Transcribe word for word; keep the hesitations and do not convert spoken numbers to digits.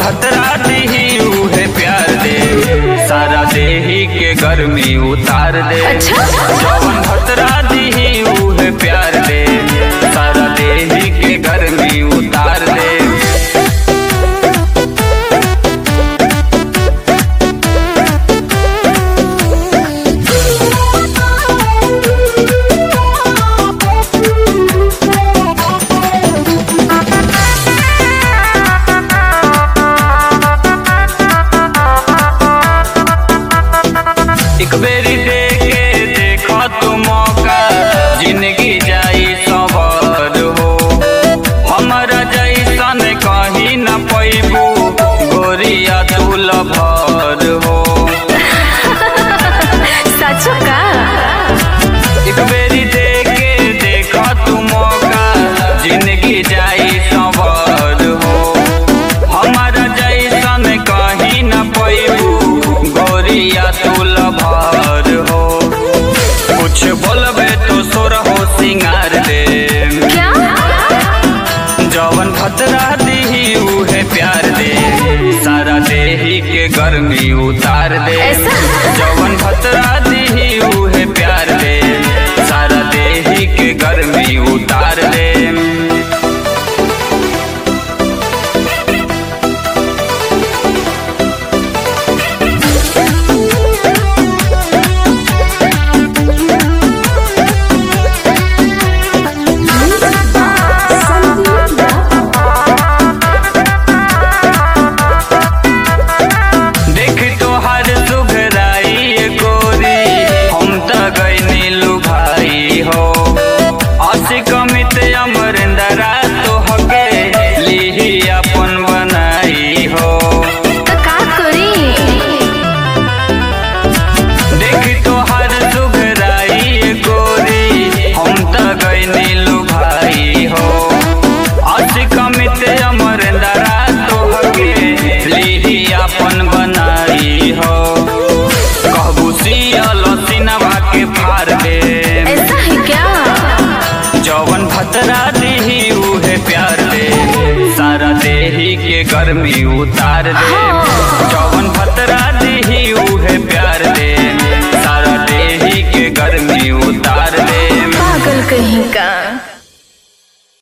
भतरा दीही उहे प्यार दे, सारा देही के गर्मी उतार दे। अच्छा? जवन भतरा दीही उहे प्यार दे, सारा देही के गर्मी उतार दे। एक बेरी दे के देखो तू मौका, जिंदगी जाई सवार हो। हमारा जैसन कहीं न पैबू, गोरिया तू लभर हो। सच का? एक बेरी दे के देखो तू मौका, जिंदगी जाई सवार हो। हमारा जैसन कहीं न पैबू, गोरिया तू लभर हो। कुछ बोलबे तो सोर हो सिंगार दे। क्या? जवन भतरा दीही उहे प्यार दे, सारा देही के गर्मी उतार दे। ऐसा? जवन भतरा दीही उहे प्यार दे, सारा देही के गर्मी उतार दे। कमित अमरिंदरा तो हके लीही अपन बनाई हो। तो का करी? देखी तो हर सुघराई गोरी, हम तो गईनी लुभाई हो। असी कमित अमरिंदरा तो हके लीही अपन बनाई हो। कहबू सियल सिनवा के फार दे। ऐसा है क्या? जवन भतरा दीही उहे प्यार दे, सारा देही के गर्मी उतार दे।